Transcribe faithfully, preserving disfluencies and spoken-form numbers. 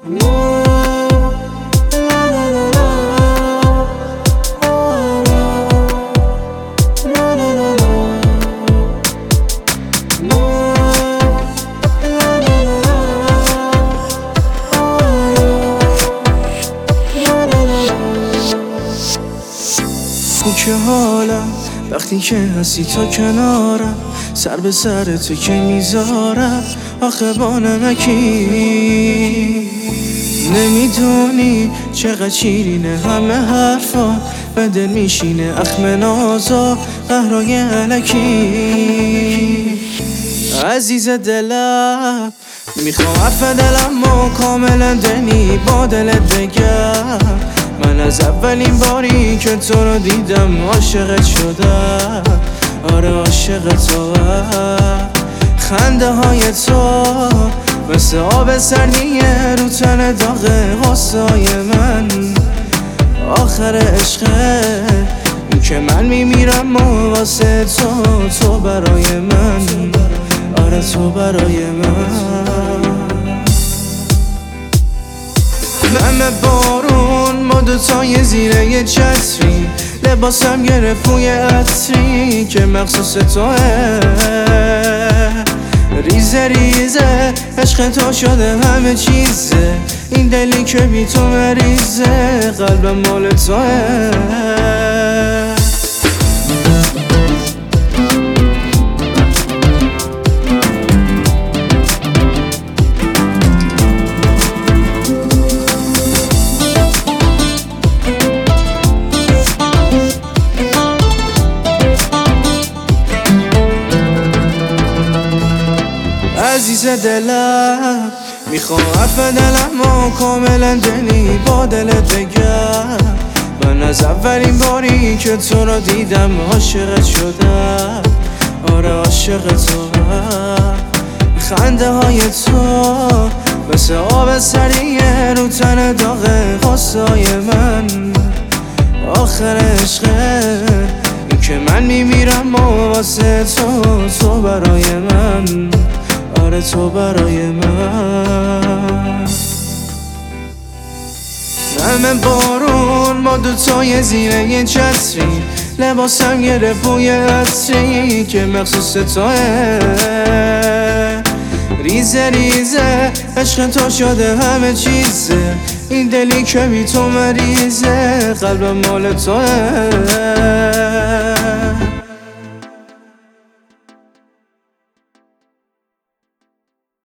که حالم وقتی که هستی تا کنارم، سر به سر تو که میذارم آخه با نمکی. نمیدونی چقدر شیرینه همه حرفا، به دل میشینه اخم نازا قهرای علکی. عزیز دلم میخوام حرف دلم و کاملا دنی با دلت بگم، من از اولین باری که تو رو دیدم عاشقت شدم. آره عاشق تو، خنده های تو مثل آب سردیه رو تن داغ غصای من. آخر عشقه این که من میمیرم و واسه تو، تو برای من. آره تو برای من. همه بارون ما دوتای زیر یه چتری، لباسم گرفت بوی عطری که مخصوص توه. ریزه ریزه عشق تو شده همه چیزه، این دلی که بی تو مریضه قلبم مال توه. عزیز دلم میخوام حرف دلم و کاملا دنی با دلت بگم، من از اولین باری که تو رو دیدم عاشقت شدم. آره عاشق تو، خنده های تو مثل آب سریه رو تن داغ غصای من. آخر عشقه این که من میمیرم و واسه تو، تو برای من. آره تو برای من. همه بارون ما دوتای زیر یه چتری، لباسم گرفت بوی عطری که مخصوص توه. ریزه ریزه عشق تو شده همه چیزه، این دلی که بی تو مریضه قلبم مال توه.